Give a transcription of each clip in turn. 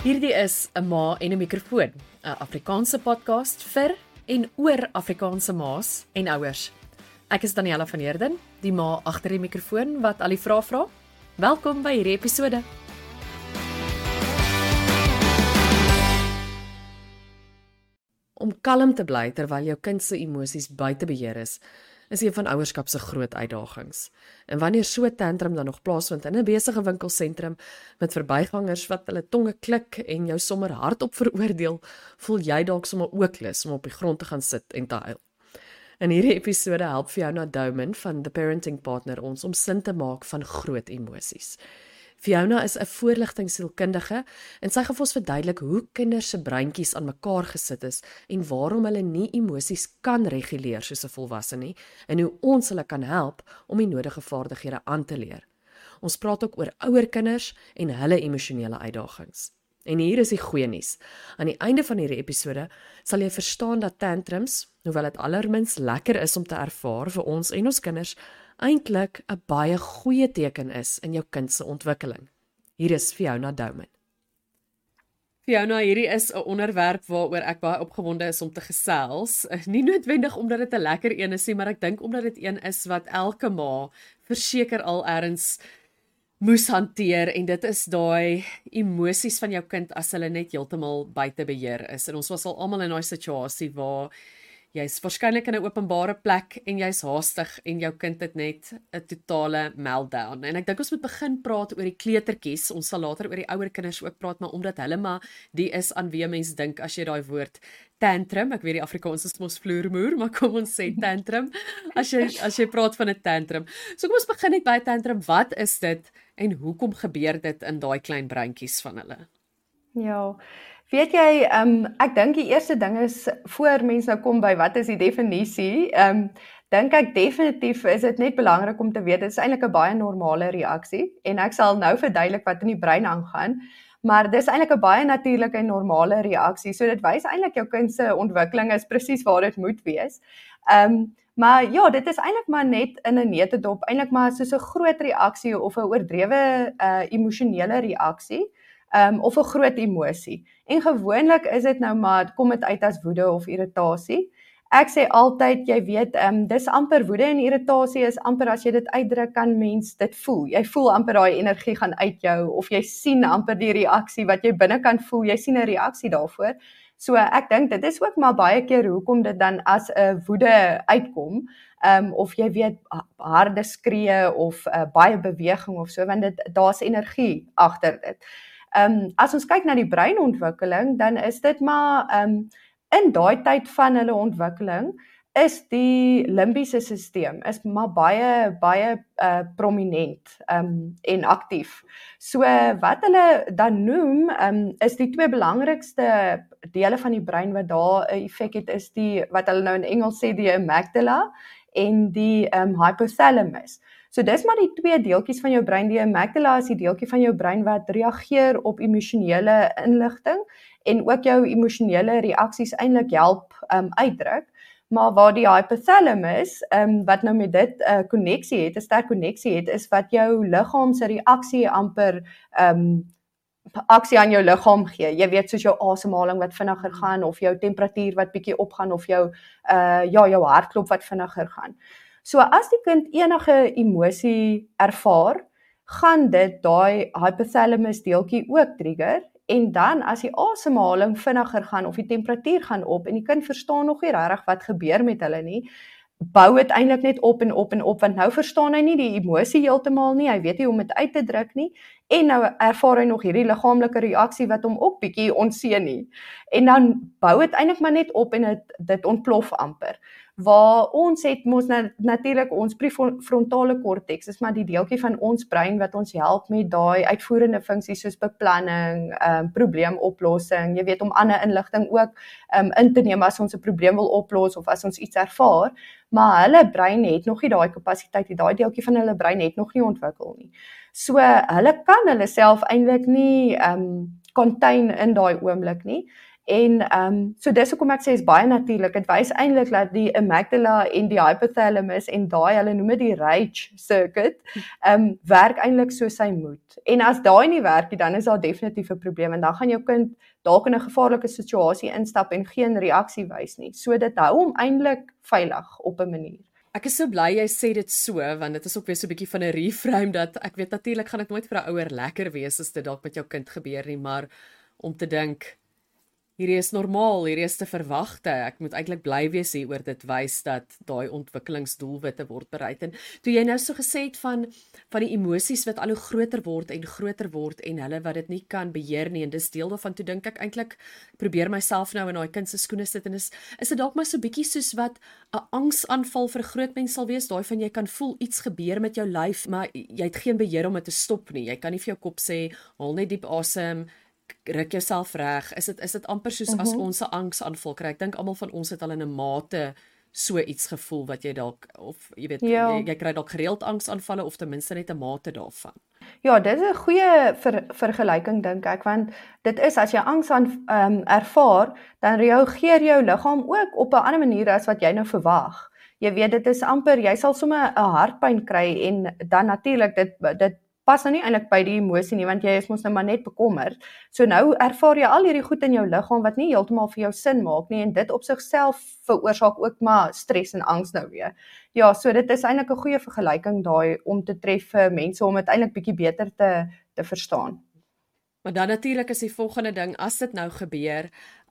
Hierdie is 'n ma en 'n mikrofoon, 'n Afrikaanse podcast vir en oor Afrikaanse ma's en ouers. Ek is Daniella van Heerden, die ma agter die mikrofoon wat al die vrae vra. Welkom by hierdie episode. Om kalm te bly terwyl jou kind se emosies buite beheer is een van ouerskap se groot uitdagings. En wanneer so 'n tantrum dan nog plaasvind in 'n besige winkelsentrum met verbygangers wat hulle tonge klik en jou sommer hardop veroordeel, voel jy dalk sommer ook lus om op die grond te gaan sit en te huil. In hierdie episode help Fiona Douman van The Parenting Partner ons om sin te maak van groot emosies. Fiona is 'n voorligtingsielkundige en sy gaan vir ons verduidelik hoe kinders se breintjies aan mekaar gesit is en waarom hulle nie emosies kan reguleer soos 'n volwasse nie en hoe ons hulle kan help om die nodige vaardighede aan te leer. Ons praat ook oor ouer kinders en hulle emosionele uitdagings. En hier is die goeie nuus. Aan die einde van hierdie episode sal jy verstaan dat tantrums, hoewel dit allermins lekker is om te ervaar vir ons en ons kinders, eintlik 'n baie goeie teken is in jou kind se ontwikkeling. Hier is Fiona Douman. Fiona, hierdie is 'n onderwerp waaroor ek baie opgewonde is om te gesels. Nie noodwendig omdat dit 'n lekker een is nie, maar ek dink omdat dit een is wat elke ma verseker al ergens moes hanteer, en dit is daai emosies van jou kind as hulle net heeltemal buite beheer is. En ons was al almal in daai situasie waar jy's waarskynlik in 'n openbare plek en jy's haastig en jou kind het net 'n totale meltdown. En ek dink ons moet begin praat oor die kleutertjies. Ons sal later oor die ouer kinders ook praat, maar omdat hulle maar die is aan wie mens dink as jy daai woord tantrum, ek weet die Afrikaans is mos vloermoer, maar kom ons sê tantrum, as jy praat van 'n tantrum. So kom ons begin net by 'n tantrum. Wat is dit en hoekom gebeur dit in daai klein breintjies van hulle? Ja, weet jy, ek dink die eerste ding is, voor mense nou kom by wat is die definisie, dink ek definitief is dit net belangrik om te weet, dit is eintlik 'n baie normale reaksie, en ek sal nou verduidelik wat in die brein aangaan, maar dis eintlik 'n baie natuurlike en normale reaksie, so dit wys eintlik jou kind se ontwikkeling is presies waar dit moet wees. Maar ja, dit is eintlik maar net in 'n neutedop, eintlik maar soos 'n groot reaksie of 'n oordrewe emosionele reaksie, of 'n groot emosie. En gewoonlik is dit nou maar, kom dit uit as woede of irritasie. Ek sê altyd, jy weet, dis amper woede en irritasie is amper as jy dit uitdruk, kan mens dit voel. Jy voel amper daai energie gaan uit jou, of jy sien amper die reaksie wat jy binnekant voel, jy sien 'n reaksie daarvoor. So ek dink dit is ook maar baie keer hoekom dit dan as 'n woede uitkom, of jy weet, harde skree of baie beweging of so, want daar's energie agter dit. As ons kyk na die breinontwikkeling, dan is dit maar, in daai tyd van hulle ontwikkeling, is die limbiese stelsel is maar baie prominent en aktief. So wat hulle dan noem, is die twee belangrikste dele van die brein wat daar 'n effek het, is die, wat hulle nou in Engels sê, die amygdala en die hypothalamus. So dis maar die twee deeltjies van jou brein. Die amygdala is die deeltjie van jou brein wat reageer op emosionele inligting en ook jou emosionele reaksies eintlik help uitdruk. Maar waar die hypothalamus, wat nou met dit 'n sterk koneksie het, is wat jou liggaam se reaksie amper aksie aan jou liggaam gee. Jy weet, soos jou asemhaling wat vinniger gaan, of jou temperatuur wat bietjie opgaan, of jou hartklop wat vinniger gaan. So as die kind enige emosie ervaar, gaan dit daai hypothalamus deeltjie ook trigger, en dan as die asemhaling vinniger gaan of die temperatuur gaan op en die kind verstaan nog nie regtig wat gebeur met hulle nie, bou dit eintlik net op en op en op, want nou verstaan hy nie die emosie heeltemal nie, hy weet nie hoe om dit uit te druk nie, en nou ervaar hy nog hierdie liggaamlike reaksie wat hom ook bietjie onseën nie. En dan bou dit eintlik maar net op en dit ontplof amper. Waar ons het mos natuurlik ons prefrontale korteks, is maar die deeltjie van ons brein wat ons help met daai uitvoerende funksies soos beplanning, probleemoplossing, jy weet, om ander inligting ook in te neem as ons 'n probleem wil oplos of as ons iets ervaar, maar hulle brein het nog nie daai kapasiteit, daai deeltjie van hulle brein het nog nie ontwikkel nie. So hulle kan hulle self eintlik nie contain in daai oomblik nie. En so dis hoekom ek sê is baie natuurlik. Dit wys eintlik dat die amygdala en die hypothalamus en daai hulle noem dit die rage circuit, werk eintlik soos hy moet. En as daai nie werk nie, dan is daar definitief 'n probleem en dan gaan jou kind dalk in 'n gevaarlike situasie instap en geen reaksie wys nie. So dit hou hom eintlik veilig op 'n manier. Ek is so bly jy sê dit so, want dit is ook weer so 'n bietjie van 'n reframe dat ek weet natuurlik gaan dit nooit vir 'n ouer lekker wees as dit dalk met jou kind gebeur nie, maar om te dink hierdie is normaal, hierdie is te verwagte. Ek moet eintlik bly wees hieroor, dit wys dat daai ontwikkelingsdoelwitte word bereik. En toe jy nou so gesê het van die emosies wat al hoe groter word en hulle wat dit nie kan beheer nie en dis deel daarvan, toe dink ek eintlik probeer myself nou in daai kind se skoene sit en is dit dalk maar so bietjie soos wat 'n angsaanval vir 'n groot mens sal wees, daai van jy kan voel iets gebeur met jou lyf, maar jy het geen beheer om dit te stop nie. Jy kan nie vir jou kop sê, haal net diep asem, ruk jouself reg. Is dit amper soos as ons 'n angsaanval kry? Ek dink almal van ons het al in 'n mate so iets gevoel wat jy dalk of jy weet jy kry dalk gereeld angsaanvalle of ten minste net 'n mate daarvan. Ja, dit is 'n goeie vergelyking dink ek, want dit is as jy angs ervaar, dan reageer jou liggaam ook op 'n ander manier as wat jy nou verwag. Jy weet dit is amper jy sal sommer 'n hartpyn kry en dan natuurlik dit pas nou nie eintlik by die emosie nie, want jy is mos nou maar net bekommerd. So nou ervaar jy al hierdie goed in jou liggaam wat nie heeltemal vir jou sin maak nie en dit op sigself veroorsaak ook maar stres en angs nou weer. Ja, so dit is eintlik 'n goeie vergelyking daai om te tref vir mense om dit eintlik bietjie beter te verstaan. Maar dan natuurlik is die volgende ding, as dit nou gebeur,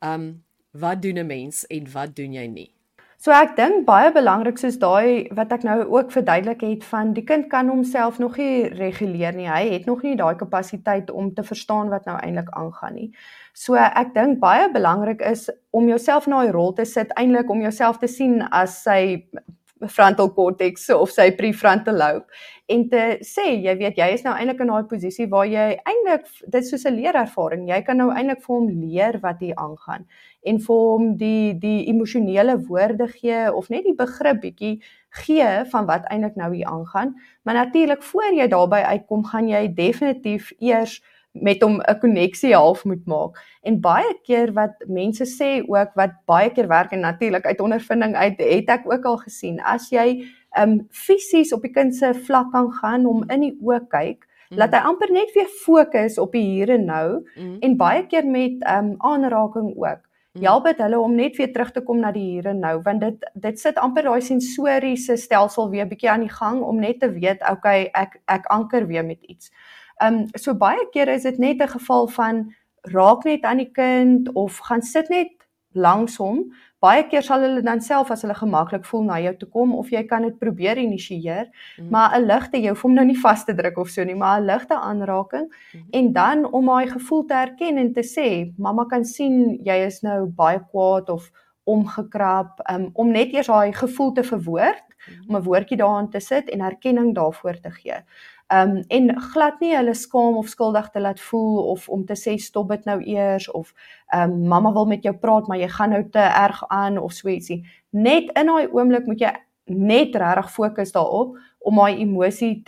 wat doen 'n mens en wat doen jy nie? So ek dink baie belangrik soos daai wat ek nou ook verduidelik het van die kind kan homself nog nie reguleer nie. Hy het nog nie daai kapasiteit om te verstaan wat nou eintlik aangaan nie. So ek dink baie belangrik is om jouself in daai rol te sit, eintlik om jouself te sien as sy frontal cortex of sy prefrontal lobe en te sê, jy weet, jy is nou eintlik in daai posisie waar jy eintlik, dit is soos 'n leerervaring, jy kan nou eintlik vir hom leer wat hier aangaan en vir hom die emosionele woorde gee of net die begrip bietjie gee van wat eintlik nou hier aangaan, maar natuurlik voor jy daarby uitkom, gaan jy definitief eers met hom 'n koneksie half moet maak. En baie keer wat mense sê ook, wat baie keer werk en natuurlik uit ondervinding uit, het ek ook al gesien, as jy fisies op die kind se vlak kan gaan, hom in die oë kyk, laat hy amper net weer fokus op die hier en nou, en baie keer met aanraking ook. Help dit hulle om net weer terug te kom na die hier en nou, want dit sit amper daai sensoriese stelsel weer bietjie aan die gang, om net te weet, okay, ek anker weer met iets. So baie keer is dit net 'n geval van raak net aan die kind of gaan sit net langs hom. Baie keer sal hulle dan self as hulle gemaklik voel na jou toe kom of jy kan dit probeer initieer, maar 'n ligte, jy hoef hom nou nie vas te druk of so nie, maar 'n ligte aanraking en dan om daai gevoel te erken en te sê, mamma kan sien jy is nou baie kwaad of omgekrap, om net eers daai gevoel te verwoord, om 'n woordjie daaraan te sit en erkenning daarvoor te gee. En glad nie hulle skaam of skuldig te laat voel of om te sê stop dit nou eers of mamma wil met jou praat maar jy gaan nou te erg aan of so ietsie. Net in daai oomblik moet jy net regtig fokus daarop om daai emosie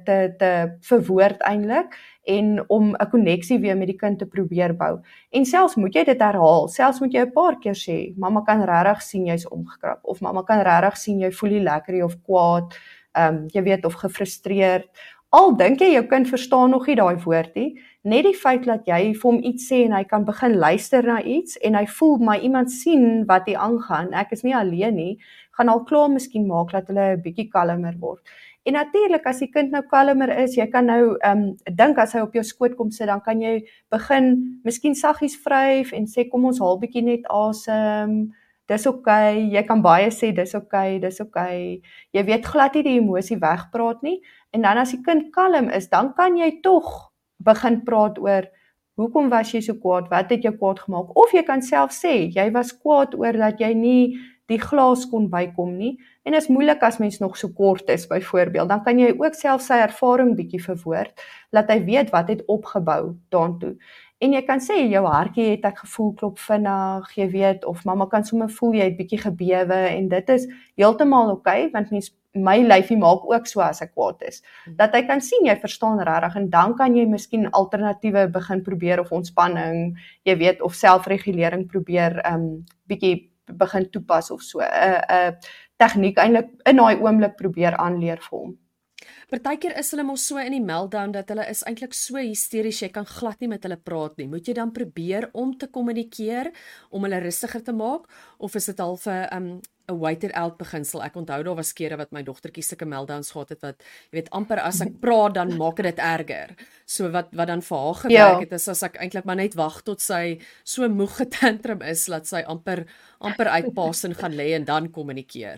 te verwoord eintlik en om 'n koneksie weer met die kind te probeer bou. En selfs moet jy dit herhaal, selfs moet jy 'n paar keer sê, mamma kan regtig sien jy's omgekrap of mamma kan regtig sien jy voel nie lekker nie of kwaad, jy weet, of gefrustreerd. Al dink jy jou kind verstaan nog nie daai woord nie, net die feit dat jy vir hom iets sê en hy kan begin luister na iets en hy voel maar iemand sien wat hier aangaan, ek is nie alleen nie, gaan al klaar miskien maak dat hulle 'n bietjie kalmer word. En natuurlik as die kind nou kalmer is, jy kan nou dink as hy op jou skoot kom sit, dan kan jy begin miskien saggies vryf en sê kom ons haal bietjie net asem. Dis okay, jy kan baie sê dis okay. Jy weet glad nie die emosie wegpraat nie. En dan as die kind kalm is, dan kan jy tog begin praat oor hoekom was jy so kwaad, wat het jou kwaad gemaak? Of jy kan self sê, jy was kwaad oor dat jy nie die glas kon bykom nie. En is moeilik as mens nog so kort is byvoorbeeld, dan kan jy ook self sy ervaring bietjie verwoord, laat hy weet wat het opgebou daartoe. En jy kan sê jou hartjie het ek gevoel klop vinnig, jy weet, of mamma kan sommer voel jy het bietjie gebewe en dit is heeltemal oukei, want my lyfie maak ook so as ek kwaad is. Dat hy kan sien jy verstaan regtig en dan kan jy miskien alternatiewe begin probeer of ontspanning, jy weet, of selfregulering probeer bietjie begin toepas of so. 'n tegniek eintlik in daai oomblik probeer aanleer vir hom. Partykeer is hulle mos so in die meltdown dat hulle is eintlik so hysteries, jy kan glad nie met hulle praat nie. Moet jy dan probeer om te kommunikeer om hulle rustiger te maak of is dit half 'n wait it out beginsel? Ek onthou daar was kere wat my dogtertjie sulke meltdowns gehad het wat jy weet amper as ek praat dan maak dit erger. So wat dan vir haar gewerk het is as ek eintlik maar net wag tot sy so moeg getantrum is dat sy amper uitpas en gaan lê en dan kommunikeer.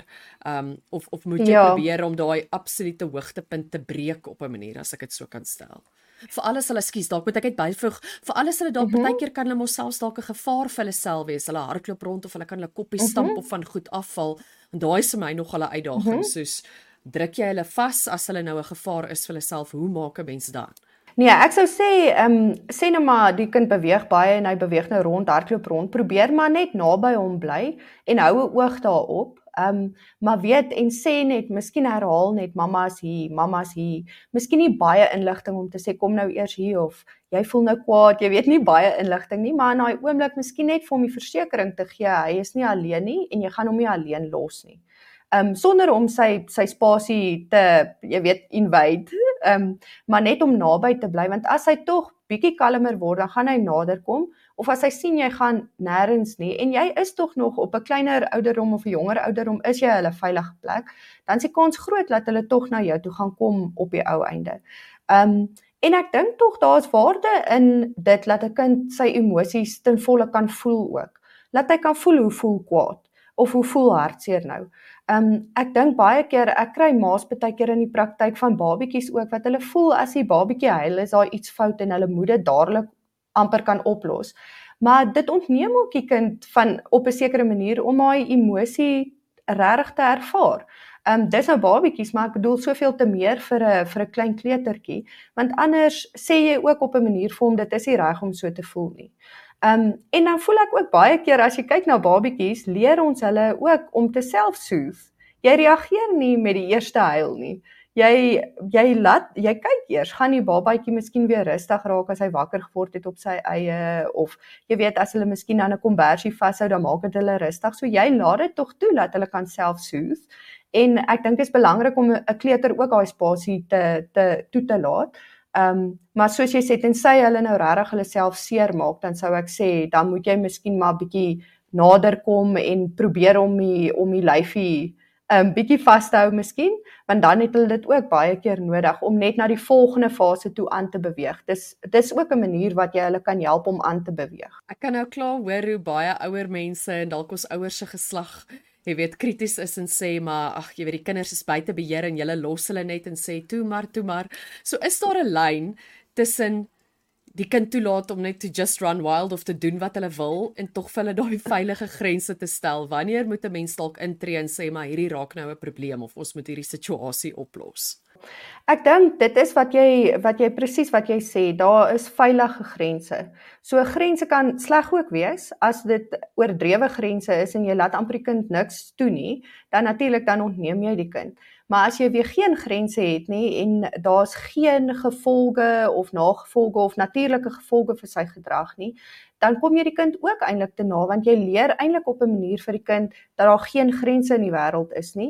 Of moet jy probeer om daai absolute hoogtepunt te breek op 'n manier as ek dit so kan stel. Vir alles hulle dalk moet ek net byvoeg, vir alles hulle dalk partykeer kan hulle mos selfs dalk 'n gevaar vir hulle self wees. Hulle hardloop rond of hulle kan hulle koppie stamp of van goed afval. En daai is vir my nog 'n uitdaging, soos druk jy hulle vas as hulle nou 'n gevaar is vir hulle self, hoe maak 'n mens dan? Nee, ek sou sê, sê nou maar die kind beweeg baie en hy beweeg nou rond, hardloop rond, probeer maar net naby hom bly en hou 'n oog daarop. Maar weet en sê net, miskien herhaal net mamma's hier, miskien nie baie inligting om te sê kom nou eers hier of jy voel nou kwaad, jy weet nie baie inligting nie, maar in daai oomblik miskien net vir hom die versekering te gee, hy is nie alleen nie en jy gaan hom nie alleen los nie. Sonder om sy spasie te, jy weet, invade, maar net om naby te bly, want as hy tog bietjie kalmer word, dan gaan hy nader kom, of as hy sien jy gaan nêrens nie, en jy is tog nog op 'n kleiner ouderdom of 'n jonger ouderdom, is jy hulle veilige plek, dan is die kans groot dat hulle tog na jou toe gaan kom op die ou einde. En ek dink tog daar is waarde in dit, dat 'n kind sy emosies ten volle kan voel ook. Laat hy kan voel hoe voel kwaad, of hoe voel hartseer nou. Ek dink baie keer, ek kry ma's baie keer in die praktyk van babietjies ook, wat hulle voel as die babietjie huil, is daar iets fout en hulle moet dit dadelik amper kan oplos. Maar dit ontneem ook die kind van op 'n sekere manier om daai emosie regtig te ervaar. Dis nou babietjies, maar ek bedoel soveel te meer vir 'n klein kleutertjie, want anders sê jy ook op 'n manier vir hom dit is nie reg om so te voel nie. En dan voel ek ook baie keer as jy kyk na babietjies, leer ons hulle ook om te self-soothe. Jy reageer nie met die eerste huil nie. Jy kyk eers, gaan die babatjie miskien weer rustig raak as hy wakker geword het op sy eie, of jy weet as hulle miskien aan 'n kombersie vashou, dan maak dit hulle rustig. So jy laat dit tog toe dat hulle kan self-soothe. En ek dink dit is belangrik om 'n kleuter ook daai spasie toe te laat. Maar soos jy sê, tensy hulle nou regtig hulle self seer maak, dan sou ek sê, dan moet jy miskien maar bietjie nader kom en probeer om die lyfie bietjie vas te hou miskien, want dan het hulle dit ook baie keer nodig om net na die volgende fase toe aan te beweeg. Dis ook 'n manier wat jy hulle kan help om aan te beweeg. Ek kan nou klaar hoor hoe baie ouer mense en dalk ons ouers se geslag, jy weet, krities is en sê, maar ag, jy weet, die kinders is buite beheer en julle los hulle net en sê, toe maar. So is daar 'n lyn tussen die kind toelaat om net to just run wild of te doen wat hulle wil en tog vir hulle daai veilige grense te stel. Wanneer moet 'n mens dalk intree en sê, maar hierdie raak nou 'n probleem of ons moet hierdie situasie oplos? Ek dink dit is wat jy presies wat jy sê, daar is veilige grense. So grense kan sleg ook wees as dit oordrewe grense is en jy laat amper die kind niks toe nie, dan natuurlik dan ontneem jy die kind. Maar as jy weer geen grense het nie en daar's geen gevolge of nagevolge of natuurlike gevolge vir sy gedrag nie, dan kom jy die kind ook eintlik te na, want jy leer eintlik op 'n manier vir die kind dat daar geen grense in die wêreld is nie.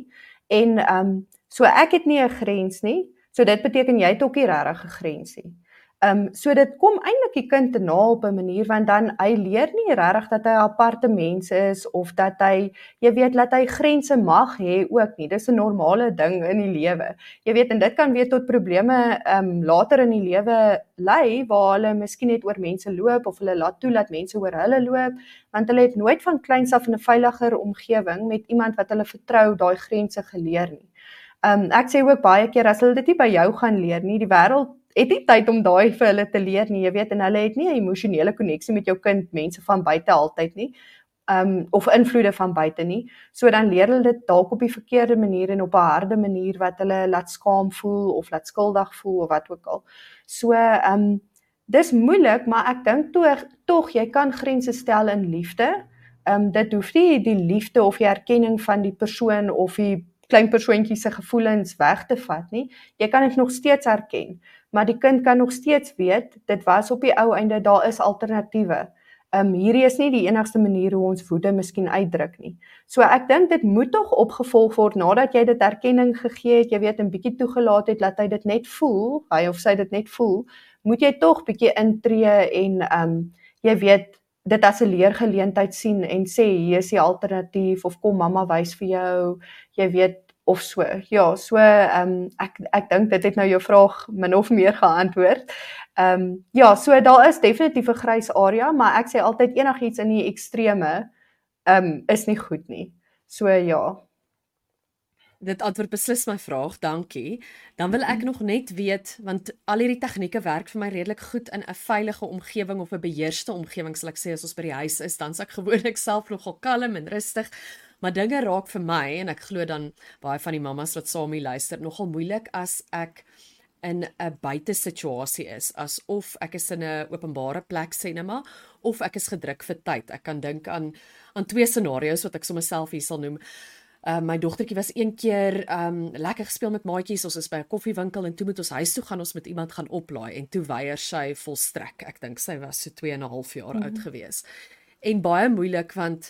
En so ek het nie 'n grens nie, so dit beteken jy het ook nie regtig 'n grens nie. So dit kom eintlik die kind te na op 'n manier, want dan hy leer nie regtig dat hy 'n aparte mens is, of dat hy, jy weet, dat hy grense mag hê ook nie. Dis 'n normale ding in die lewe. Jy weet, en dit kan weer tot probleme later in die lewe lei, waar hulle miskien net oor mense loop, of hulle laat toe dat mense oor hulle loop, want hulle het nooit van kleins af in 'n veiliger omgewing met iemand wat hulle vertrou daai grense geleer nie. Ek sê ook baie keer, as hulle dit nie by jou gaan leer nie, die wêreld het nie tyd om daai vir hulle te leer nie, jy weet, en hulle het nie 'n emosionele koneksie met jou kind, mense van buite altyd nie. of invloede van buite nie. So dan leer hulle dit dalk op die verkeerde manier en op 'n harde manier wat hulle laat skaam voel of laat skuldig voel of wat ook al. So dis moeilik, maar ek dink tog jy kan grense stel in liefde. Dit hoef nie die liefde of die erkenning van die persoon of die klein persoontjie se gevoelens weg te vat nie. Jy kan dit nog steeds erken, maar die kind kan nog steeds weet, dit was op die ou einde, daar is alternatiewe. Hierdie is nie die enigste manier hoe ons woede miskien uitdruk nie. So ek dink dit moet tog opgevolg word nadat jy dit erkenning gegee het, jy weet 'n bietjie toegelaat het, laat hy dit net voel, hy of sy dit net voel, moet jy tog bietjie intree en jy weet dit as 'n leergeleentheid sien en sê hier is die alternatief of kom mamma wys vir jou, jy weet of so. Ja, so ek dink dit het nou jou vraag min of meer geantwoord. Ja, so daar is definitief 'n grys area, maar ek sê altyd enigiets in die ekstreme is nie goed nie. So ja. Dit antwoord beslis my vraag, dankie. Dan wil ek nog net weet, want al hierdie tegnieke werk vir my redelik goed in 'n veilige omgewing of 'n beheerste omgewing, sal ek sê, as ons by die huis is, dan is ek gewoonlik self nogal kalm en rustig, maar dinge raak vir my, en ek glo dan baie van die mammas wat saam hier luister, nogal moeilik as ek in 'n buitesituasie is, asof ek is in 'n openbare plek, sê net maar, of ek is gedruk vir tyd. Ek kan dink aan twee scenario's wat ek sommer self hier sal noem. My dogtertjie was een keer lekker gespeel met maatjies, ons is by 'n koffiewinkel en toe moet ons huis toe gaan, ons met iemand gaan oplaai en toe weier sy volstrek. Ek dink sy was so 2,5 jaar oud gewees. En baie moeilik want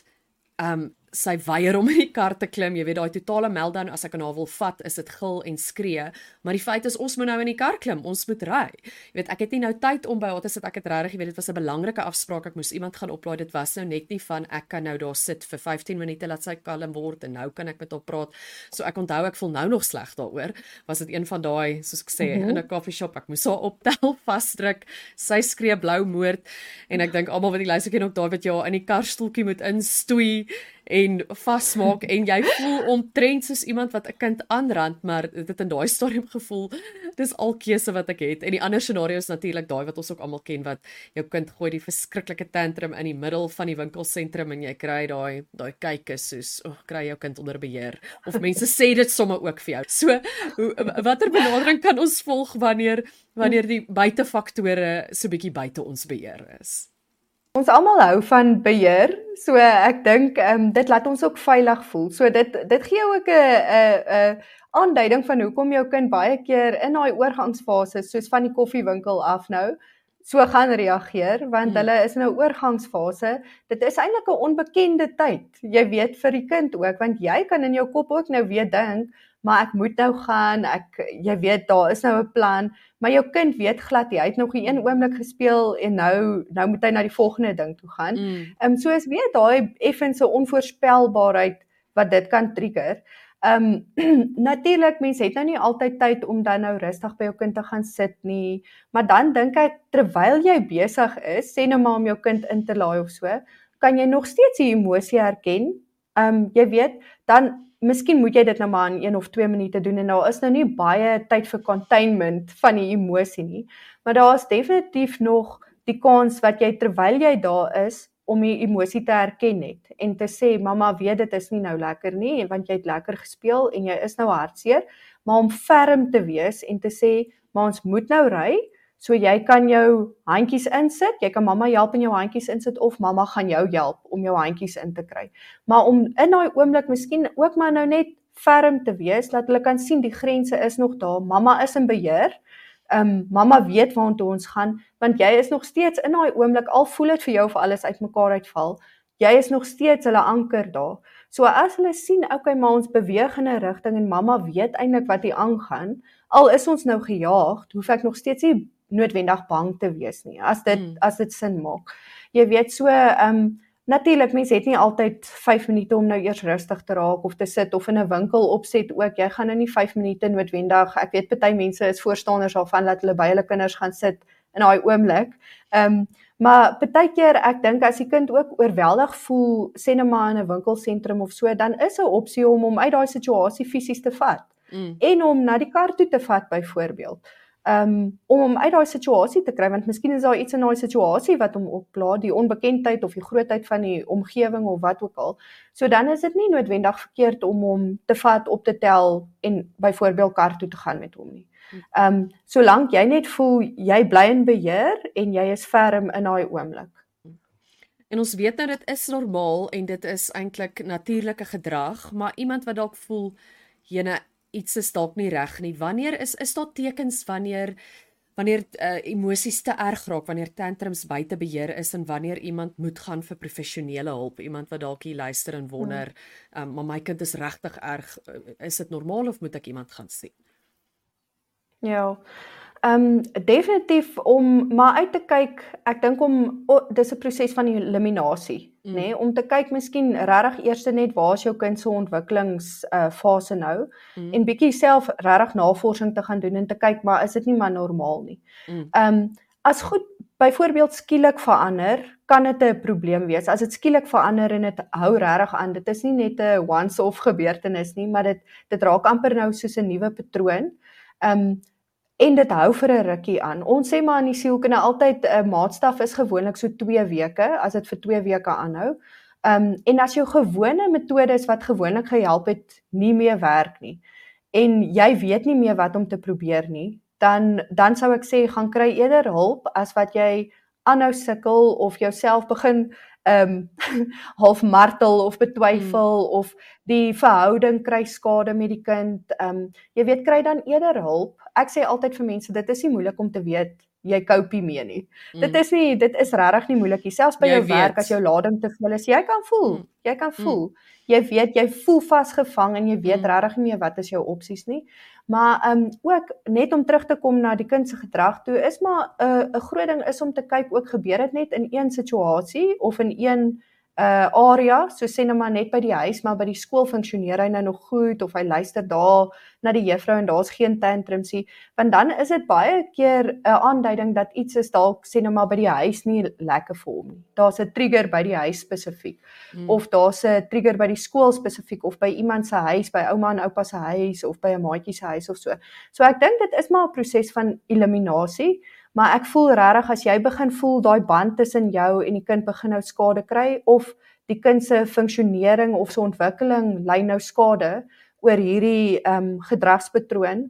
sy weier om in die kar te klim, jy weet daai totale meltdown, as ek aan haar wil vat, is dit gil en skree, maar die feit is, ons moet nou in die kar klim, ons moet ry. Jy weet, ek het nie nou tyd om by haar te sit, ek het regtig, jy weet, dit was 'n belangrike afspraak, ek moes iemand gaan oplaai, dit was nou net nie van, ek kan nou daar sit vir 15 minute, laat sy kalm word, en nou kan ek met haar praat, so ek onthou, ek voel nou nog sleg daaroor, was dit een van daai, soos ek sê, in 'n coffeeshop, ek moes haar optel, vasdruk, sy skree blou moord, en ek dink, almal wat die luister ken ook daar, wat jy in die karstoeltjie moet instoei, en vasmaak, en jy voel omtrent soos iemand wat 'n kind aanrand, maar dit het in daai stadium gevoel, dis al keuse wat ek het, en die ander scenario is natuurlik daai wat ons ook almal ken, wat jou kind gooi die verskriklike tantrum in die middel van die winkelsentrum, en jy kry daai kykies soos, kry jou kind onder beheer, of mense sê dit sommer ook vir jou, so, watter benadering kan ons volg wanneer die buitefaktore so bietjie buite ons beheer is? Ons almal hou van beheer, so ek dink dit laat ons ook veilig voel. So dit gee ook 'n aanduiding van hoekom jou kind baie keer in daai oorgangsfase, soos van die koffiewinkel af nou, so gaan reageer, want hulle is in 'n oorgangsfase. Dit is eintlik 'n onbekende tyd. Jy weet vir die kind ook, want jy kan in jou kop ook nou weer dink, maar ek moet nou gaan, jy weet daar is nou 'n plan, maar jou kind weet glad nie, hy het nog nie een oomblik gespeel en nou moet hy na die volgende ding toe gaan. So is weer daai effense onvoorspelbaarheid wat dit kan trigger. Natuurlik, mense het nou nie altyd tyd om dan nou rustig by jou kind te gaan sit nie, maar dan dink ek, terwyl jy besig is, sê nou maar om jou kind in te laai of so, kan jy nog steeds die emosie herken. Jy weet, dan miskien moet jy dit nou maar in 1 of 2 minute doen, en daar is nou nie baie tyd vir containment van die emosie nie, maar daar is definitief nog die kans wat jy, terwyl jy daar is, om die emosie te herken het, en te sê, mamma weet dit is nie nou lekker nie, want jy het lekker gespeel, en jy is nou hartseer, maar om ferm te wees, en te sê, maar ons moet nou ry, so jy kan jou handjies insit, jy kan mamma help in jou handjies insit, of mamma gaan jou help om jou handjies in te kry. Maar om in daai oomblik miskien ook maar nou net ferm te wees, dat hulle kan sien die grense is nog daar, mamma is in beheer, mamma weet waartoe ons gaan, want jy is nog steeds in daai oomblik, al voel dit vir jou of alles uitmekaar uitval, jy is nog steeds hulle anker daar. So as hulle sien, okay, maar ons beweeg in 'n rigting en mamma weet eintlik wat hier aangaan, al is ons nou gejaag, hoef ek nog steeds nie noodwendig bang te wees nie, as dit sin maak. Jy weet, so natuurlik, mense het nie altyd 5 minute om nou eers rustig te raak of te sit, of in 'n winkel opset ook, jy gaan nou nie 5 minute noodwendig, ek weet party mense is voorstanders daarvan, dat hulle by hulle kinders gaan sit in daai oomblik, maar partykeer, ek dink as die kind ook oorweldig voel, sê nou maar in 'n winkelsentrum of so, dan is 'n opsie om uit daai situasie fisies te vat, en om na die kar toe te vat byvoorbeeld. om hom uit daai situasie te kry, want miskien is daar iets in daai situasie wat hom opplaat, die onbekendheid of die grootheid van die omgewing of wat ook al. So dan is dit nie noodwendig verkeerd om hom te vat, op te tel en byvoorbeeld kar toe te gaan met hom nie. Solank jy net voel jy bly in beheer en jy is ferm in daai oomblik. En ons weet nou dit is normaal en dit is eintlik natuurlike gedrag, maar iemand wat dalk voel, jene, iets is dalk nie reg nie. Wanneer is daar tekens wanneer emosies te erg raak, wanneer tantrums buite beheer is en wanneer iemand moet gaan vir professionele hulp, iemand wat dalk hier luister en wonder, maar my kind is regtig erg, is dit normaal of moet ek iemand gaan sien? Ja, definitief om maar uit te kyk, ek dink dis 'n proses van eliminasie, nê, om te kyk miskien regtig eers net waar is jou kind se ontwikkelingsfase nou en bietjie self regtig navorsing te gaan doen en te kyk, maar is dit nie maar normaal nie. As goed byvoorbeeld skielik verander, kan dit 'n probleem wees. As dit skielik verander en dit hou regtig aan, dit is nie net 'n once-off gebeurtenis nie, maar dit raak amper nou soos 'n nuwe patroon. En dit hou vir 'n rukkie aan. Ons sê maar in die sielkunde altyd 'n maatstaf is gewoonlik so 2 weke, as dit vir 2 weke aanhou. En as jou gewone metodes wat gewoonlik gehelp het, nie meer werk nie, en jy weet nie meer wat om te probeer nie, dan sou ek sê, gaan kry eerder hulp, as wat jy aanhou sukkel, of jouself begin half martel of betwyfel, of die verhouding kry skade met die kind. Jy weet, kry dan eerder hulp. Ek sê altyd vir mense, dit is nie moeilik om te weet, jy cope mee nie. Dit is regtig nie moeilik nie. Selfs by jou werk, as jou lading te veel is, jy kan voel. Jy weet, jy voel vasgevang en jy weet regtig nie meer wat is jou opsies nie. Maar ook net om terug te kom na die kind se gedrag toe, is maar 'n groot ding is om te kyk, ook gebeur dit net in een situasie of in een area, so sê nou maar net by die huis, maar by die skool funksioneer hy nou nog goed, of hy luister daar na die juffrou en daar's geen tantrumsie, want dan is dit baie keer 'n aanduiding dat iets is dalk, sê nou maar by die huis nie lekker vir hom nie. Daar's 'n trigger by die huis spesifiek, of daar's 'n trigger by die skool spesifiek, of by iemand se huis, by ouma en oupa se huis, of by 'n maatjie se huis of so. So ek dink dit is maar 'n proses van eliminasie, maar ek voel regtig, as jy begin voel, daai band tussen jou en die kind begin nou skade kry, of die kind se funksionering of sy ontwikkeling ly nou skade oor hierdie gedragspatroon,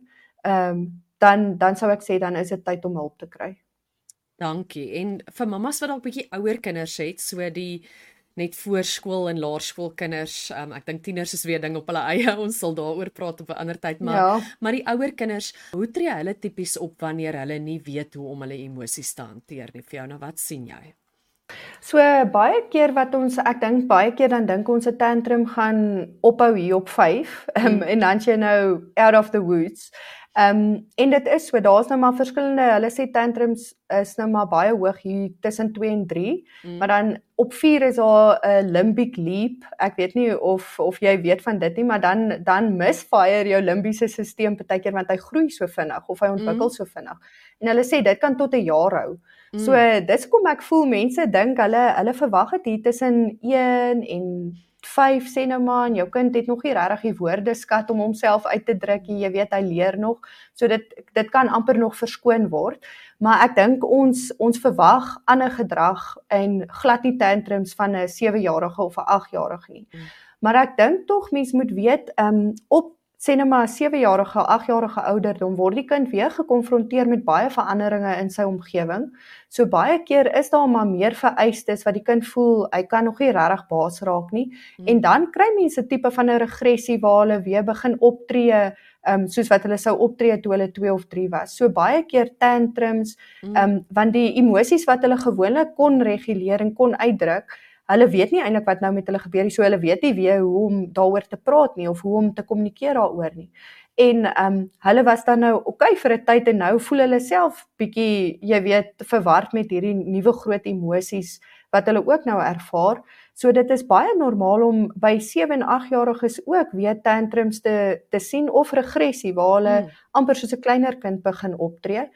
dan sou ek sê, dan is dit tyd om hulp te kry. Dankie. En vir mammas wat dalk bietjie ouer kinders het, so die net voorskool en laerskoolkinders, ek dink tieners is weer ding op hulle eie, ons sal daaroor praat op 'n ander tyd, maar die ouer kinders, hoe tree hulle tipies op wanneer hulle nie weet hoe om hulle emosies te hanteer nie? Vir jou, nou wat sien jy? So baie keer ek dink baie keer dan dink ons 'n tantrum gaan ophou hier op 5, en dan jy nou out of the woods. En dit is so, daar's nou maar verskillende, hulle sê tantrums is nou maar baie hoog hier tussen 2 en 3, maar dan op 4 is daar 'n limbic leap. Ek weet nie of jy weet van dit nie, maar dan misfire jou limbiese stelsel partykeer, want hy groei so vinnig, of hy ontwikkel so vinnig. En hulle sê dit kan tot 'n jaar hou. So dis kom ek voel mense dink hulle verwag dit hier tussen 1 en 5 sê nou maar, en jou kind het nog nie regtig die woordeskat om homself uit te druk, jy weet, hy leer nog, so dit kan amper nog verskoon word, maar ek dink ons verwag ander gedrag en glad nie tantrums van 'n 7-jarige of 'n 8-jarige nie. Maar ek dink tog mens moet weet, op sê nou maar 7-jarige, 8-jarige ouderdom word die kind weer gekonfronteer met baie veranderinge in sy omgewing. So baie keer is daar maar meer vereistes wat die kind voel, hy kan nog nie regtig baas raak nie. En dan kry mense 'n tipe van 'n regressie waar hulle weer begin optree, soos wat hulle sou optree toe hulle 2 of 3 was. So baie keer tantrums, want die emosies wat hulle gewoonlik kon reguleer en kon uitdruk, hulle weet nie eintlik wat nou met hulle gebeur nie, so hulle weet nie weer hoe om daaroor te praat nie, of hoe om te kommunikeer daaroor nie. En hulle was dan nou okay vir 'n tyd, en nou voel hulle self bietjie, jy weet, verward met hierdie nuwe groot emosies wat hulle ook nou ervaar. So dit is baie normaal om by 7 en 8-jariges ook weer tantrums te sien, of regressie waar hulle amper soos 'n kleiner kind begin optree.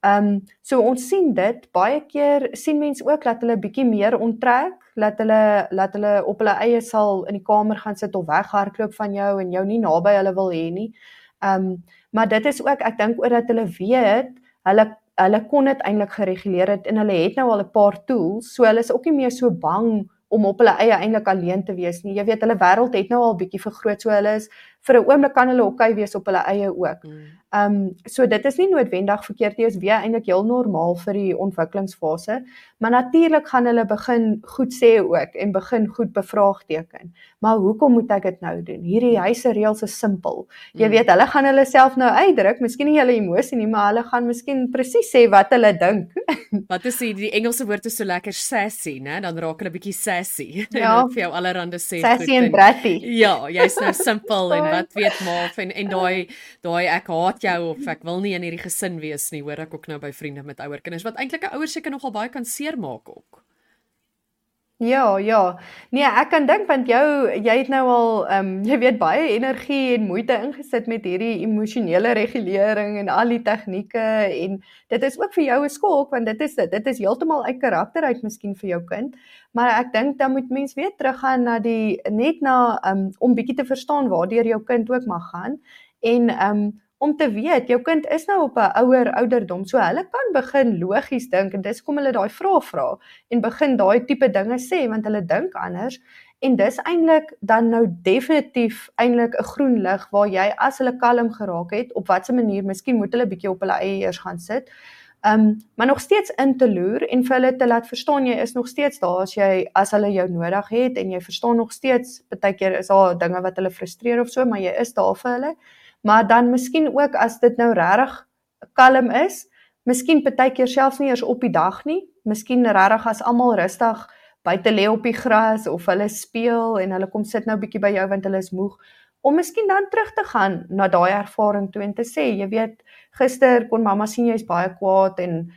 So ons sien dit, baie keer sien mense ook dat hulle bietjie meer onttrek, laat hulle op hulle eie sal in die kamer gaan sit of weghardloop van jou en jou nie naby hulle wil hê nie. Maar dit is ook, ek dink oor dat hulle weet, hulle kon dit eintlik gereguleer het en hulle het nou al 'n paar tools, so hulle is ook nie meer so bang om op hulle eie eintlik alleen te wees nie. Jy weet, hulle wêreld het nou al bietjie vergroot, so hulle is vir 'n oomblik kan hulle okay wees op hulle eie ook. So dit is nie noodwendig verkeerd nie, is weer eintlik heel normaal vir die ontwikkelingsfase, maar natuurlik gaan hulle begin goed sê ook en begin goed bevraagteken. Maar hoekom moet ek dit nou doen? Hierdie huise reëls is simpel. Jy weet, hulle gaan hulle self nou uitdruk, miskien nie hulle emosie nie, maar hulle gaan miskien presies sê wat hulle dink. Wat is die Engelse woord is so lekker sassy, né? Dan raak hulle bietjie sassy. Ja, en vir jou allerhande sê sassy en bratty. Ja, jy's nou simpel en wat weet maaf en daai ek haat jou of ek wil nie in hierdie gesin wees nie, hoor ek ook nou by vriende met ouer kinders wat eintlik 'n ouer seker nogal baie kan seermaak ook. Ja. Nee, ek kan dink want jy het nou al jy weet baie energie en moeite ingesit met hierdie emosionele regulering en al die tegnieke en dit is ook vir jou 'n skok want dit is heeltemal uit karakter uit miskien vir jou kind. Maar ek dink dan moet mens weer teruggaan na om bietjie te verstaan waardeur jou kind ook mag gaan en om te weet, jou kind is nou op 'n ouer ouderdom, so hulle kan begin logies dink en dis kom hulle daai vrae vra en begin daai tipe dinge sê want hulle dink anders en dis eintlik dan nou definitief eintlik 'n groen lig waar jy as hulle kalm geraak het, op watter manier, miskien moet hulle bietjie op hulle eie eers gaan sit. Maar nog steeds in te loer en vir hulle te laat verstaan jy is nog steeds daar as hulle jou nodig het en jy verstaan nog steeds, partykeer is daar dinge wat hulle frustreer of so, maar jy is daar vir hulle. Maar dan miskien ook as dit nou regtig kalm is, miskien partykeer selfs nie eers op die dag nie, miskien regtig as almal rustig buite lê op die gras of hulle speel en hulle kom sit nou bietjie by jou want hulle is moeg, om miskien dan terug te gaan na daai ervaring toe en te sê, jy weet, gister kon mamma sien jy's baie kwaad en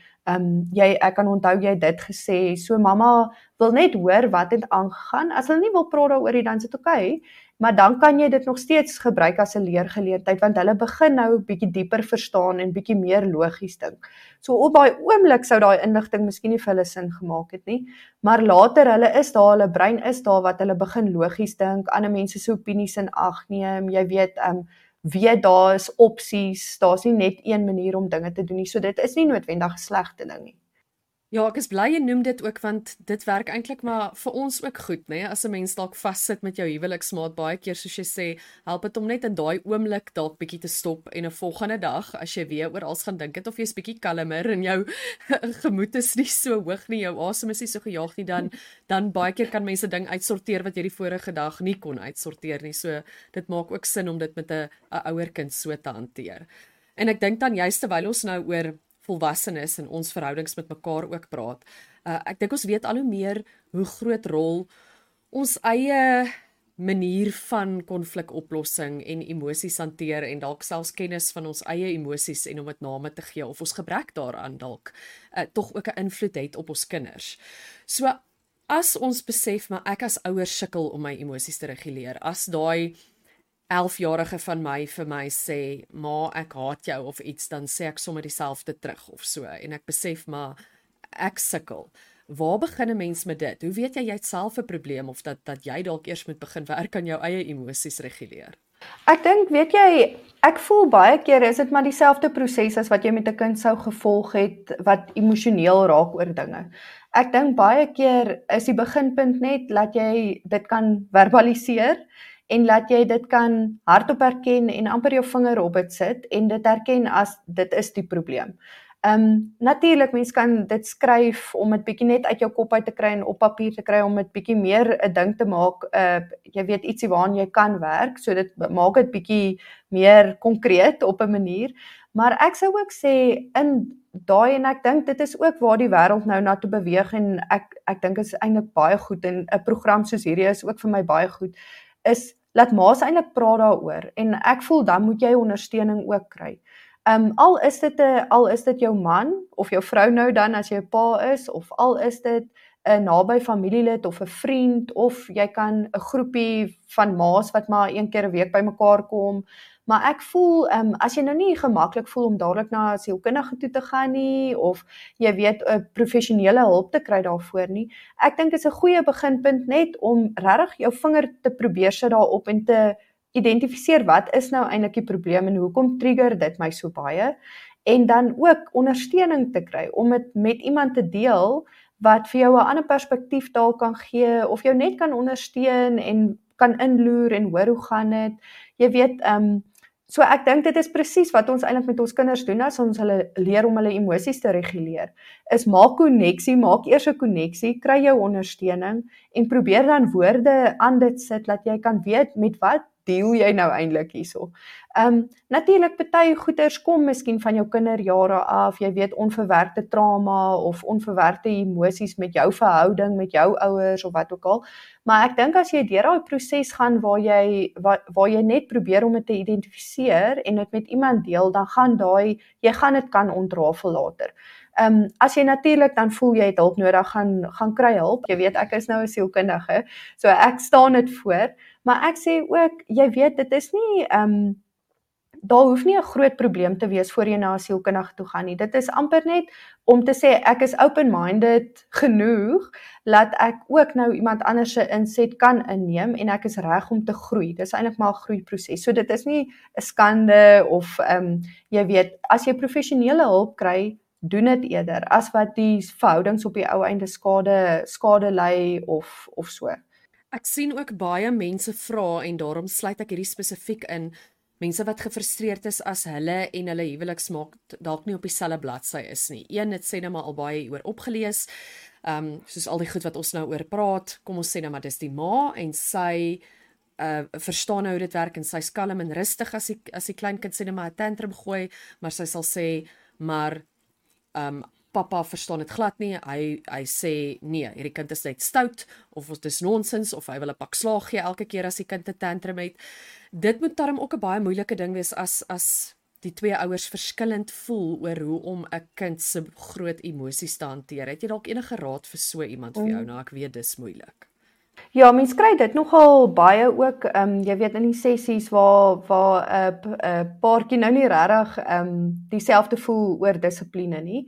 ek kan onthou jy het dit gesê, so mamma wil net hoor wat het aangegaan, as hulle nie wil praat daaroor nie, dan is dit okay, maar dan kan jy dit nog steeds gebruik as 'n leergeleentheid, want hulle begin nou bietjie dieper verstaan en bietjie meer logies dink. So op daai oomblik sou daai inligting miskien nie vir hulle sin gemaak het nie, maar later hulle brein is daar wat hulle begin logies dink, ander mense se opinies in ag neem, jy weet, weet daar is opsies, daar's nie net een manier om dinge te doen nie, so dit is nie noodwendig 'n slegte ding nie. Ja, ek is bly jy noem dit ook want dit werk eintlik maar vir ons ook goed, né? As 'n mens dalk vassit met jou huweliksmaat baie keer soos jy sê, help dit om net in daai oomblik dalk bietjie te stop en 'n volgende dag as jy weer oor alles gaan dink het of jy's bietjie kalmer en jou gemoed is nie so hoog nie, jou asem is nie so gejaag nie, dan baie keer kan mense ding uitsorteer wat jy die vorige dag nie kon uitsorteer nie. So dit maak ook sin om dit met 'n ouer kind so te hanteer. En ek dink dan juist terwyl ons nou oor volwassenes en ons verhoudings met mekaar ook praat. Ek dink ons weet al hoe meer hoe groot rol ons eie manier van konflikoplossing en emosies hanteer en dalk selfs kennis van ons eie emosies en om dit name te gee of ons gebrek daaraan dalk tog ook 'n invloed het op ons kinders. So as ons besef maar ek as ouer sukkel om my emosies te reguleer, as daai 11-jarige van my vir my sê, ma, ek haat jou of iets, dan sê ek sommer dieselfde terug of so, en ek besef maar, ek sukkel. Waar begin 'n mens met dit? Hoe weet jy het self 'n probleem of dat jy dalk eers moet begin werk aan jou eie emosies reguleer? Ek dink, weet jy, ek voel baie keer is dit maar dieselfde proses as wat jy met 'n kind sou gevolg het wat emosioneel raak oor dinge. Ek dink baie keer is die beginpunt net dat jy dit kan verbaliseer en laat jy dit kan hardop erken en amper jou vinger op dit sit en dit erken as dit is die probleem. Natuurlik, mens kan dit skryf om dit bietjie net uit jou kop uit te kry en op papier te kry om dit bietjie meer 'n ding te maak, jy weet ietsie waaraan jy kan werk, so dit maak dit bietjie meer konkreet op 'n manier, maar ek sou ook sê in daai en ek dink dit is ook waar die wêreld nou na toe beweeg en ek dink is eintlik baie goed en 'n program soos hierdie is ook vir my baie goed, is laat ma's eintlik praat daaroor en ek voel dan moet jy ondersteuning ook kry. Al is dit jou man of jou vrou nou dan as jy 'n pa is of al is dit 'n naby familielid of 'n vriend of jy kan 'n groepie van ma's wat maar een keer 'n week bymekaar kom. Maar ek voel as jy nou nie gemaklik voel om dadelik na 'n sielkundige toe te gaan nie of jy weet 'n professionele hulp te kry daarvoor nie. Ek dink dit is 'n goeie beginpunt net om regtig jou vinger te probeer sit daarop en te identifiseer wat is nou eintlik die probleem en hoekom trigger dit my so baie en dan ook ondersteuning te kry, om dit met iemand te deel, wat vir jou 'n ander perspektief daar kan gee, of jou net kan ondersteun, en kan inloer, en hoor hoe gaan dit, jy weet, so ek dink dit is presies wat ons eintlik met ons kinders doen, as ons hulle leer om hulle emosies te reguleer, is maak koneksie, maak eers 'n koneksie, kry jou ondersteuning, en probeer dan woorde aan dit sit, dat jy kan weet, met wat deel jy nou eintlik hierso. Natuurlik, party goeters kom miskien van jou kinderjare af, jy weet, onverwerkte trauma, of onverwerkte emosies met jou verhouding, met jou ouers, of wat ook al, maar ek dink as jy deur daai proses gaan, waar jy net probeer om dit te identifiseer, en dit met iemand deel, dan gaan jy gaan dit kan ontrafel later. As jy natuurlik dan voel jy het hulp nodig, gaan kry hulp. Jy weet, ek is nou 'n sielkundige, so ek staan dit voor, maar ek sê ook, jy weet, dit is nie, daar hoef nie 'n groot probleem te wees voor jy na 'n sielkundige toe gaan nie. Dit is amper net om te sê, ek is open-minded genoeg, dat ek ook nou iemand anders se inset kan inneem, en ek is reg om te groei. Dit is eintlik maar 'n groeiproses. So dit is nie 'n skande, of jy weet, as jy professionele hulp kry, doen dit eerder, as wat die verhoudings op die ou einde skade ly, of so. Ek sien ook baie mense vra, en daarom sluit ek hierdie spesifiek in, mense wat gefrustreerd is as hulle en hulle huweliksmaat dalk nie op dieselfde bladsy is nie. Een, het sê nou maar al baie oor opgelees, soos al die goed wat ons nou oor praat, kom ons sê nou maar dis die ma, en sy verstaan nou hoe dit werk, en sy's kalm en rustig as die kleinkind sê nou maar 'n tantrum gooi, maar sy sal sê, maar papa verstaan dit glad nie, hy sê, nee, hierdie kind is net stout, of dit is nonsens, of hy wil 'n pak slaag gee elke keer as die kind 'n tantrum het. Dit moet daarom ook 'n baie moeilike ding wees, as die twee ouers verskillend voel oor hoe om 'n kind se groot emosies te hanteer. Het jy dalk enige raad vir so iemand vir jou? Nou, ek weet dis moeilik. Ja, mens kry dit nogal baie ook, jy weet, in die sessies waar 'n paartjie nou nie regtig dieselfde voel oor dissipline nie.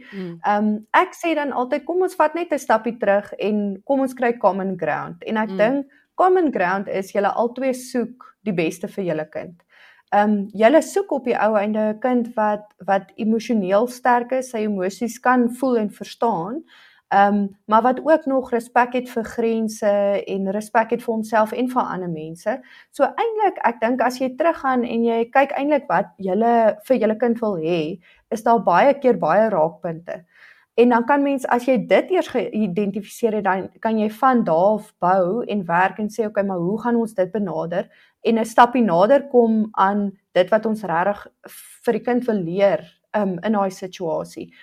Ek sê dan altyd, kom ons vat net 'n stappie terug, en kom ons kry common ground. En ek dink common ground is, julle albei soek die beste vir julle kind. Julle soek op die ou einde 'n kind wat emosioneel sterk is, sy emosies kan voel en verstaan, maar wat ook nog respek het vir grense, en respek het vir homself en vir ander mense. So eintlik, ek dink as jy teruggaan en jy kyk eintlik wat julle vir julle kind wil hê, is daar baie keer baie raakpunte. En dan kan mens, as jy dit eers geïdentifiseer het, dan kan jy van daar af bou en werk en sê, okay, maar hoe gaan ons dit benader? En 'n stappie nader kom aan dit wat ons regtig vir die kind wil leer in daai situasie.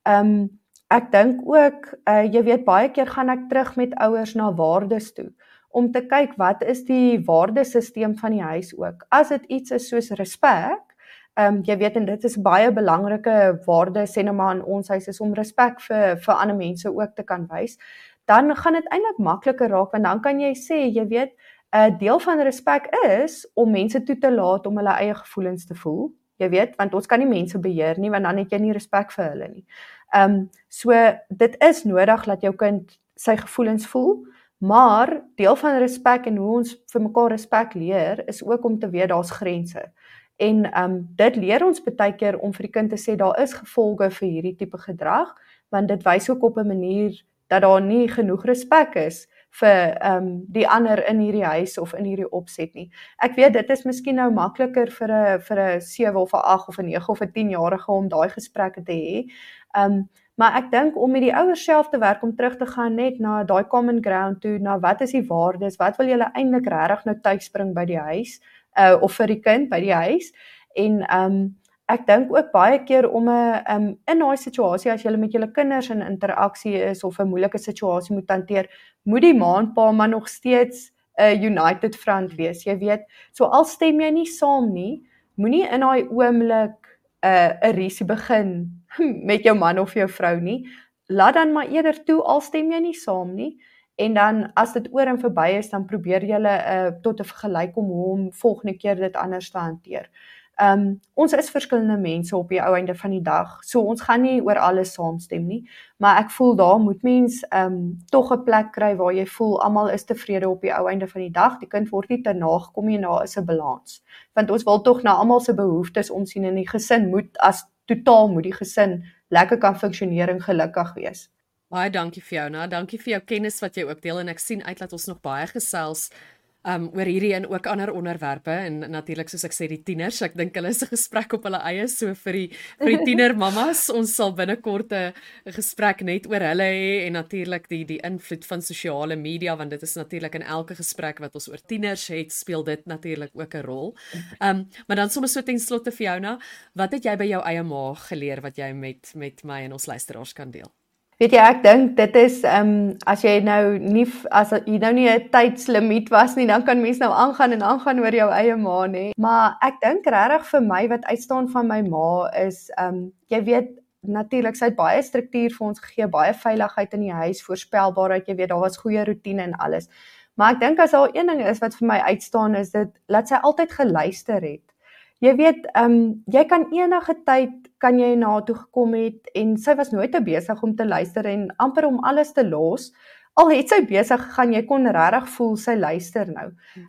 Ek dink ook, jy weet, baie keer gaan ek terug met ouers na waardes toe, om te kyk, wat is die waardesisteem van die huis ook. As dit iets is soos respek, jy weet, en dit is baie belangrike waarde, sê nou maar in ons huis, is om respek vir ander mense ook te kan wys, dan gaan dit eintlik makliker raak, want dan kan jy sê, jy weet, 'n deel van respek is om mense toe te laat om hulle eie gevoelens te voel, jy weet, want ons kan nie mense beheer nie, want dan het jy nie respek vir hulle nie. So dit is nodig dat jou kind sy gevoelens voel, maar deel van respek en hoe ons vir mekaar respek leer, is ook om te weet daar's grense. En dit leer ons baie keer om vir die kind te sê, daar is gevolge vir hierdie tipe gedrag, want dit wys ook op 'n manier dat daar nie genoeg respek is vir die ander in hierdie huis of in hierdie opset nie. Ek weet, dit is miskien nou makliker vir 'n 7 of 'n 8 of 'n 9 of 'n 10-jarige om daai gesprekke te hê. Maar ek dink om met die ouers self te werk, om terug te gaan net na daai common ground toe, na wat is die waardes, wat wil julle eintlik regtig nou tuisbring by die huis, of vir die kind by die huis, en ek dink ook baie keer om in daai situasie, as jy met julle kinders in interaksie is, of 'n moeilike situasie moet hanteer, moet die ma en pa maar nog steeds 'n united front wees, jy weet, so al stem jy nie saam nie, moenie in daai oomblik 'n risie begin met jou man of jou vrou nie, laat dan maar eerder toe, al stem jy nie saam nie, en dan as dit oor en verby is, dan probeer julle tot 'n vergelyk om volgende keer dit anders te hanteer. Ons is verskillende mense op die ou einde van die dag, so ons gaan nie oor alles saamstem nie, maar ek voel daar moet mens tog 'n plek kry waar jy voel almal is tevrede op die ou einde van die dag, die kind word nie te nagekom nie, daar is 'n balans, want ons wil tog na almal se behoeftes omsien, en die gesin moet as totaal moet die gesin lekker kan funksioneer en gelukkig wees. Baie dankie Fiona, dankie vir jou kennis wat jy ook deel en ek sien uit dat ons nog baie gesels oor hierdie en ook ander onderwerpe en natuurlik soos ek sê die tieners, ek dink hulle is 'n gesprek op hulle eie, so vir die tienermamas, ons sal binnekort 'n gesprek net oor hulle hê en natuurlik die invloed van sosiale media, want dit is natuurlik in elke gesprek wat ons oor tieners het, speel dit natuurlik ook 'n rol. Maar dan sommer so ten slotte Fiona, wat het jy by jou eie ma geleer wat jy met my en ons luisteraars kan deel? Weet jy, ek dink dit is as jy nou nie 'n tydslimiet was nie, dan kan mens nou aangaan oor jou eie ma nê. Maar ek dink regtig vir my wat uitstaan van my ma is jy weet natuurlik sy het baie struktuur vir ons gegee, baie veiligheid in die huis, voorspelbaarheid, jy weet daar was goeie roetine en alles. Maar ek dink as daar een ding is wat vir my uitstaan is dit laat sy altyd geluister het. Jy weet, jy kan enige tyd kan jy na toe gekom het en sy was nooit te besig om te luister en amper om alles te los. Al het sy besig gegaan, jy kon regtig voel sy luister nou.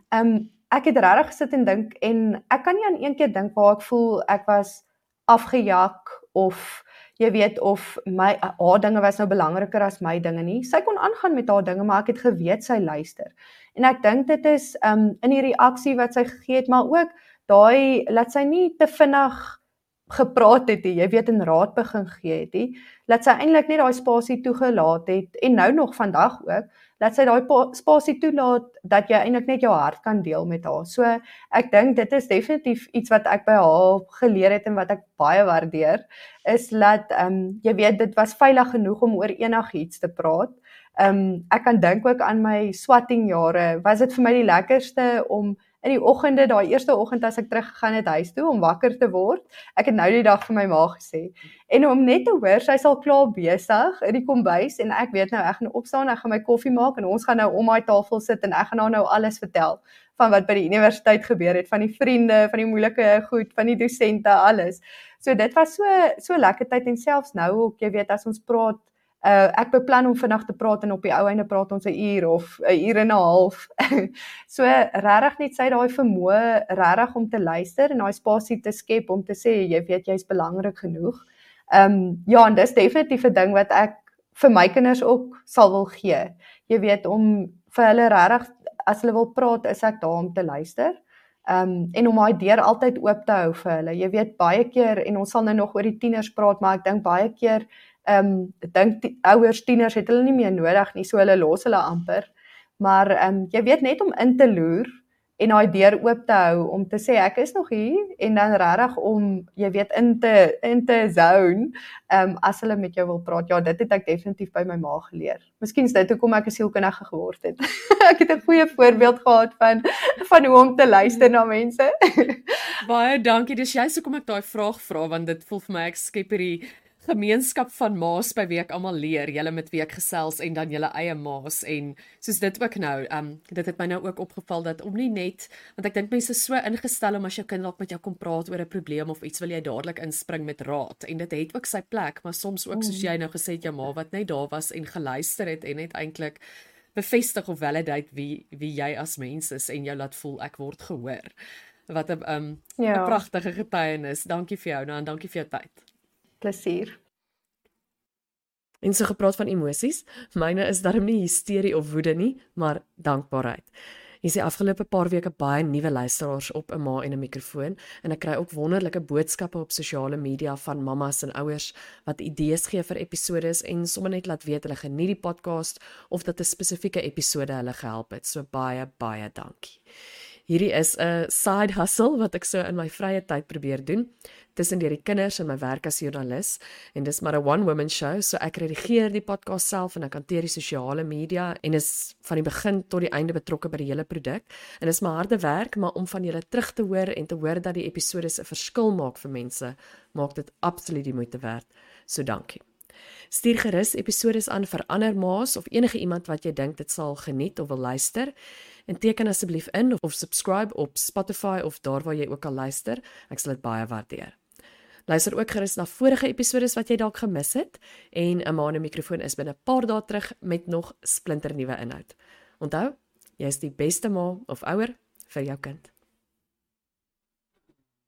Ek het regtig gesit en dink en ek kan nie aan een keer dink waar ek voel ek was afgejak of jy weet of haar dinge was nou belangriker as my dinge nie. Sy kon aangaan met haar dinge, maar ek het geweet sy luister. En ek dink dit is in die reaksie wat sy gegee het, maar ook daai laat sy nie te vinnig gepraat het, jy weet in raad begin gee het, laat sy eintlik net daai spasie toegelaat het en nou nog vandag ook, laat sy daai spasie toelaat dat jy eintlik net jou hart kan deel met haar. So ek dink dit is definitief iets wat ek by haar geleer het en wat ek baie waardeer, is dat jy weet dit was veilig genoeg om oor enigiets te praat. Ek kan dink ook aan my swatting jare, was dit vir my die lekkerste om in die oggende, daai eerste oggend as ek teruggegaan het huis toe om wakker te word. Ek het nou die dag vir my ma gesê. En om net te hoor, sy is al klaar besig in die kombuis en ek weet nou ek gaan opstaan, ek gaan my koffie maak en ons gaan nou om daai tafel sit en ek gaan haar nou alles vertel van wat by die universiteit gebeur het, van die vriende, van die moeilike goed, van die dosente, alles. So dit was so lekker tyd en selfs nou ook, jy weet as ons praat, ek beplan om vandag te praat en op die ou einde praat ons 'n uur of 'n uur en 'n half. So regtig net sy daai vermoë regtig om te luister en daai spasie te skep om te sê jy weet jy's belangrik genoeg. Ja, en dis definitief 'n ding wat ek vir my kinders ook sal wil gee. Jy weet om vir hulle regtig as hulle wil praat, is ek daar om te luister. En om daai deur altyd oop te hou vir hulle. Jy weet baie keer en ons sal nou nog oor die tieners praat, maar ek dink baie keer ek dink ouers tieners het hulle nie meer nodig nie, so hulle los hulle amper. Maar jy weet net om in te loer en daai deur oop te hou om te sê ek is nog hier en dan regtig om jy weet in te zone as hulle met jou wil praat. Ja, dit het ek definitief by my ma geleer. Miskien is dit hoekom ek 'n sielkundige geword het. Ek het 'n goeie voorbeeld gehad van hoe om te luister na mense. Baie dankie. Dis juist hoekom ek daai vraag vra want dit voel vir my ek skep hierdie gemeenskap van maas by wie ek almal leer, julle met wie ek gesels en dan julle eie maas en soos dit ook nou, dit het my nou ook opgeval dat om nie net, want ek dink mense is so ingestel om as jou kind dalk met jou kom praat oor 'n probleem of iets wil jy dadelik inspring met raad en dit het ook sy plek, maar soms ook soos jy nou gesê het jou ma wat net daar was en geluister het en net eintlik bevestig of validate wie jy as mens is en jou laat voel ek word gehoor. Wat 'n pragtige getuienis. Dankie vir jou nou en dankie vir jou tyd. Plesier. En so gepraat van emosies, myne is darm nie hysterie of woede nie, maar dankbaarheid. Hier is die afgelope paar weke baie nuwe luisteraars op 'n ma en 'n mikrofoon en ek kry ook wonderlike boodskappe op sosiale media van mammas en ouers wat idees gee vir episodes en sommer net laat weet hulle geniet die podcast of dat 'n spesifieke episode hulle gehelp het. So baie dankie. Hierdie is 'n side hustle wat ek so in my vrye tyd probeer doen, tussen die kinders en my werk as joernalis, en dis maar 'n one-woman show, so ek redigeer die podcast self en ek hanteer die sosiale media en is van die begin tot die einde betrokke by die hele produk, en dis my harde werk, maar om van julle terug te hoor en te hoor dat die episodes 'n verskil maak vir mense, maak dit absoluut die moeite werd, so dankie. Stuur gerus episodes aan vir ander ma's of enige iemand wat jy dink dit sal geniet of wil luister. En teken asseblief in of subscribe op Spotify of daar waar jy ook al luister. Ek sal dit baie waardeer. Luister ook gerus na vorige episodes wat jy dalk gemis het en 'n ma en 'n mikrofoon is binne 'n paar dae terug met nog splinternuwe inhoud. Onthou, jy is die beste ma of ouer vir jou kind.